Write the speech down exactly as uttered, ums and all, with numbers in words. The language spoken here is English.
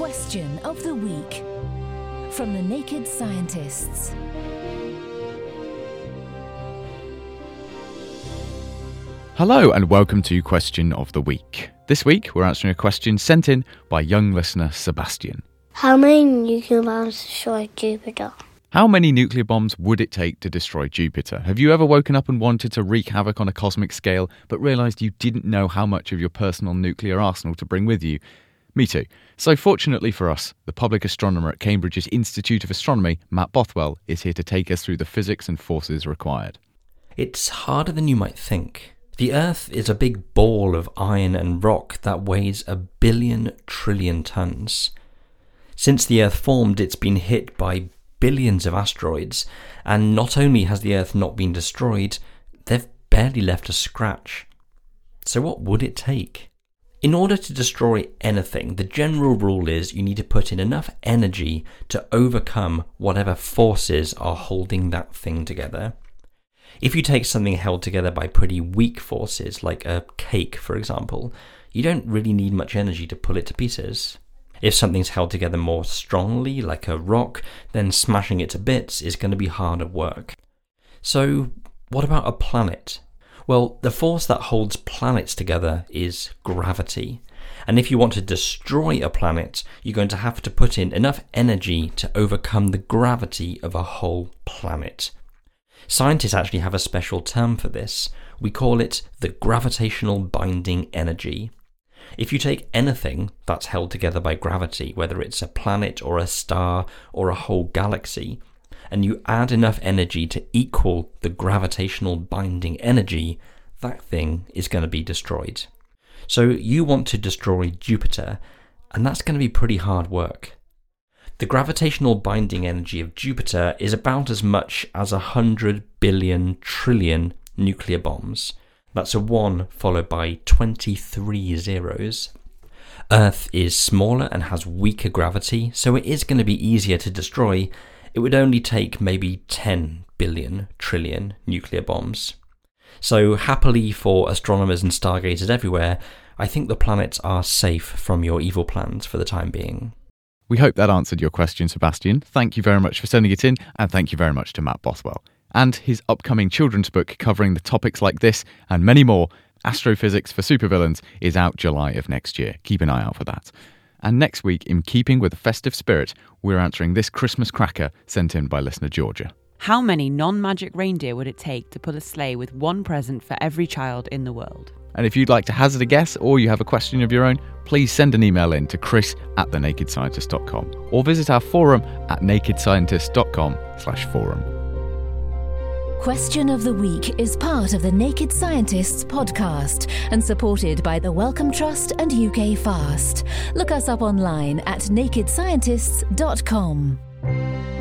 Question of the Week from the Naked Scientists. Hello and welcome to Question of the Week. This week we're answering a question sent in by young listener Sebastian. How many nuclear bombs destroy Jupiter? How many nuclear bombs would it take to destroy Jupiter? Have you ever woken up and wanted to wreak havoc on a cosmic scale, but realised you didn't know how much of your personal nuclear arsenal to bring with you? Me too. So fortunately for us, the public astronomer at Cambridge's Institute of Astronomy, Matt Bothwell, is here to take us through the physics and forces required. It's harder than you might think. The Earth is a big ball of iron and rock that weighs a billion trillion tons. Since the Earth formed, it's been hit by billions of asteroids, and not only has the Earth not been destroyed, they've barely left a scratch. So what would it take? In order to destroy anything, the general rule is you need to put in enough energy to overcome whatever forces are holding that thing together. If you take something held together by pretty weak forces, like a cake for example, you don't really need much energy to pull it to pieces. If something's held together more strongly, like a rock, then smashing it to bits is going to be harder work. So what about a planet? Well, the force that holds planets together is gravity. And if you want to destroy a planet, you're going to have to put in enough energy to overcome the gravity of a whole planet. Scientists actually have a special term for this. We call it the gravitational binding energy. If you take anything that's held together by gravity, whether it's a planet or a star or a whole galaxy, and you add enough energy to equal the gravitational binding energy, that thing is going to be destroyed. So you want to destroy Jupiter, and that's going to be pretty hard work. The gravitational binding energy of Jupiter is about as much as a hundred billion trillion nuclear bombs. That's a one followed by twenty-three zeros. Earth is smaller and has weaker gravity, so it is going to be easier to destroy. It would only take maybe ten billion trillion nuclear bombs. So happily for astronomers and stargazers everywhere, I think the planets are safe from your evil plans for the time being. We hope that answered your question, Sebastian. Thank you very much for sending it in, and thank you very much to Matt Bothwell. And his upcoming children's book covering the topics like this and many more, Astrophysics for Supervillains, is out July of next year. Keep an eye out for that. And next week, in keeping with the festive spirit, we're answering this Christmas cracker sent in by listener Georgia. How many non-magic reindeer would it take to pull a sleigh with one present for every child in the world? And if you'd like to hazard a guess or you have a question of your own, please send an email in to chris at the naked scientist dot com or visit our forum at naked scientist dot com slash forum. Question of the Week is part of the Naked Scientists podcast and supported by the Wellcome Trust and U K Fast. Look us up online at naked scientists dot com.